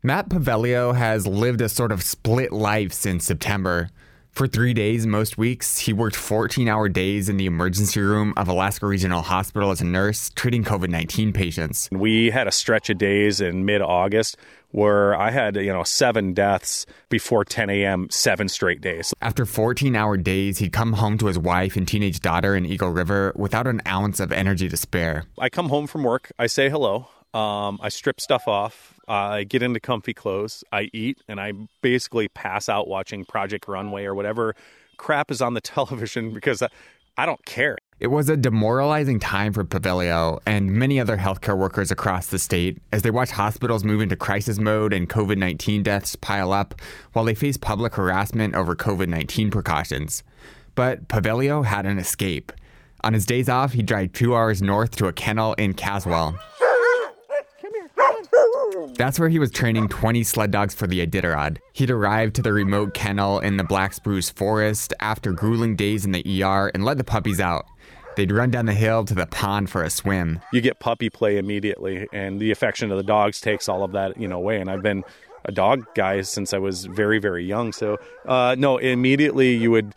Matt Pavelio has lived a sort of split life since September. For 3 days, most weeks, he worked 14-hour days in the emergency room of Alaska Regional Hospital as a nurse, treating COVID-19 patients. We had a stretch of days in mid-August where I had, 7 deaths before 10 a.m., 7 straight days. After 14-hour days, he'd come home to his wife and teenage daughter in Eagle River without an ounce of energy to spare. I come home from work, I say hello, I strip stuff off. I get into comfy clothes, I eat, and I basically pass out watching Project Runway or whatever crap is on the television because I don't care. It was a demoralizing time for Pavelio and many other healthcare workers across the state as they watched hospitals move into crisis mode and COVID-19 deaths pile up while they face public harassment over COVID-19 precautions. But Pavelio had an escape. On his days off, he'd drive 2 hours north to a kennel in Caswell. That's where he was training 20 sled dogs for the Iditarod. He'd arrived to the remote kennel in the Black Spruce Forest after grueling days in the ER and let the puppies out. They'd run down the hill to the pond for a swim. You get puppy play immediately, and the affection of the dogs takes all of that, away. And I've been a dog guy since I was very, very young. So, no, immediately you would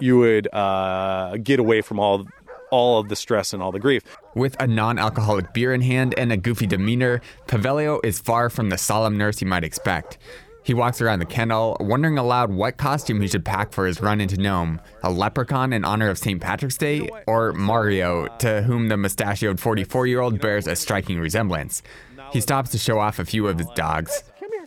get away from all of the stress and all the grief. With a non-alcoholic beer in hand and a goofy demeanor, Pavelio is far from the solemn nurse you might expect. He walks around the kennel, wondering aloud what costume he should pack for his run into Nome, a leprechaun in honor of St. Patrick's Day, or Mario, to whom the mustachioed 44-year-old bears a striking resemblance. He stops to show off a few of his dogs.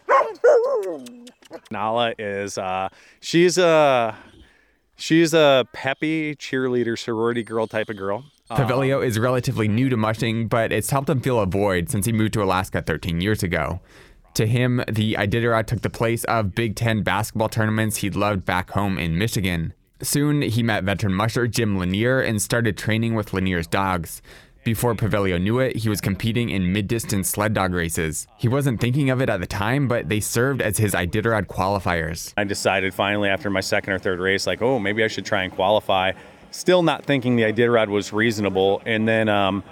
Nala is, she's a peppy cheerleader, sorority girl type of girl. Pavelio is relatively new to mushing, but it's helped him fill a void since he moved to Alaska 13 years ago. To him, the Iditarod took the place of Big Ten basketball tournaments he'd loved back home in Michigan. Soon, he met veteran musher Jim Lanier and started training with Lanier's dogs. Before Pavelio knew it, he was competing in mid-distance sled dog races. He wasn't thinking of it at the time, but they served as his Iditarod qualifiers. I decided finally after my second or third race, maybe I should try and qualify. Still not thinking the Iditarod was reasonable. And then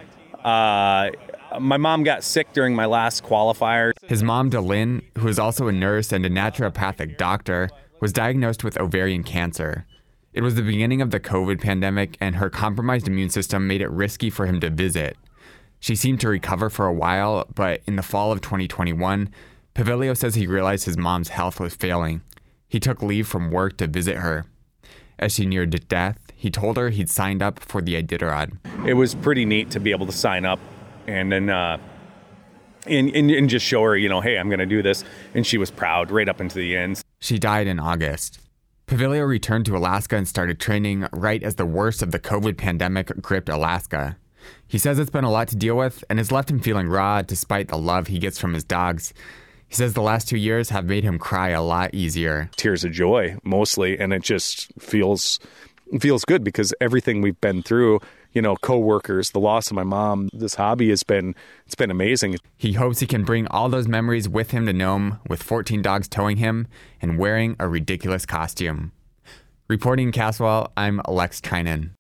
my mom got sick during my last qualifier. His mom, Delyn, who is also a nurse and a naturopathic doctor, was diagnosed with ovarian cancer. It was the beginning of the COVID pandemic, and her compromised immune system made it risky for him to visit. She seemed to recover for a while, but in the fall of 2021, Pavelio says he realized his mom's health was failing. He took leave from work to visit her. As she neared death, he told her he'd signed up for the Iditarod. It was pretty neat to be able to sign up and then and just show her, hey, I'm going to do this. And she was proud right up into the end. She died in August. Pavelio returned to Alaska and started training right as the worst of the COVID pandemic gripped Alaska. He says it's been a lot to deal with and has left him feeling raw despite the love he gets from his dogs. He says the last 2 years have made him cry a lot easier. Tears of joy, mostly, and it just feels good because everything we've been through, co-workers, the loss of my mom, this hobby it's been amazing. He hopes he can bring all those memories with him to Nome, with 14 dogs towing him and wearing a ridiculous costume. Reporting in Caswell, I'm Alex Trinan.